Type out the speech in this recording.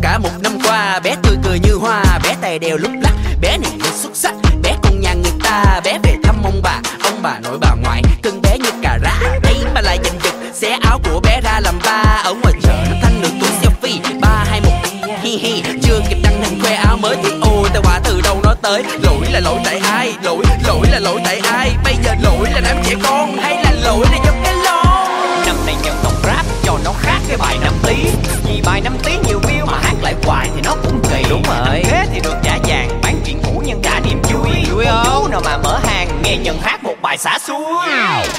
cả một năm qua. Bé tươi cười như hoa, bé tay đeo lúc lắc, bé này rất xuất sắc, bé con nhà người ta. Bé về thăm ông bà nội bà ngoại, cưng bé như cà rá. Ấy mà lại giành giật, xé áo của bé ra làm ba. Ở ngoài chợ nó thanh được túi selfie 3, 2, 1 hi hi. Chưa kịp đăng hình khoe áo mới thì ôi tai họa từ đâu nó tới. Lỗi là lỗi tại ai, lỗi là lỗi tại ai? Bây giờ lỗi là đám trẻ con hay là lỗi là do cái lon? Năm nay nhân tộc rap cho nó khác cái bài 5 tiếng. Vì bài 5 tiếng nhiều view mà hát lại hoài thì nó cũng kỳ. Đúng rồi. Thế thì được trả vàng bán chuyện cũ nhân cả niềm vui. Vui không? Nào mà mở hàng nghe Nhân hát một bài xả xuôi.